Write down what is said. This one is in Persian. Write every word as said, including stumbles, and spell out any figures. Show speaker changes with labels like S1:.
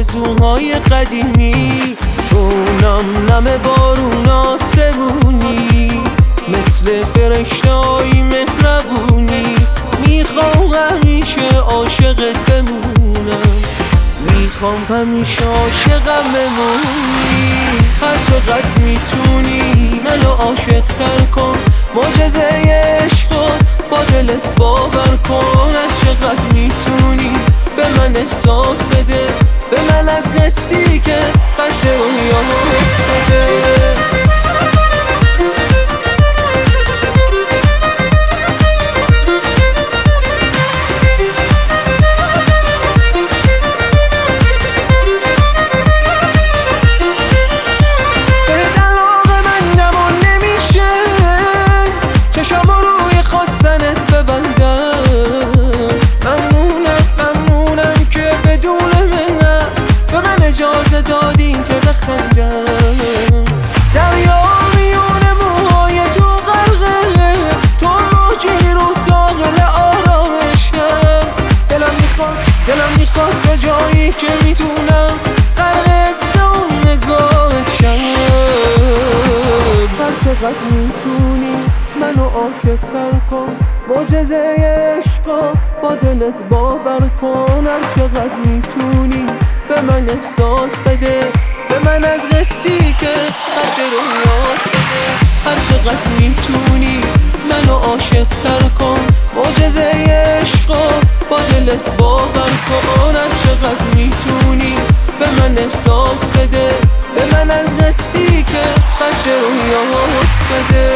S1: آرزوهای قدیمی، تو نم نم بارون آسمونی، مثل فرشته‌های مهربونی. میخوام همیشه عاشقت بمونم، میخوام همیشه عاشقم بمونی. هر چقدر میتونی منو عاشق تر کن، معجزه عشقت با دلت باور کن. هر چقدر میتونی به من احساس بده، به من از حسی که قد رویا حس بده. اجازه دادین که بخندم، دریا میون موهای تو غرقه، تو موجی رو ساحل آرامشم. دلم میخواد دلم میخواد به جایی که میتونم غرق اون نگاهت شم. هر چقدر میتونی منو عاشق تر کن، معجزه عشقا با دلت باور کن. هر چقدر میتونی به من احساس بده، به من از قصی که قد رویاس بده. هر چقدر میتونی منو عاشق تر کن، معجزه عشقا با دلت باور کن. هر چقدر میتونی به من احساس بده، به من از قصی که قد رویاس بده.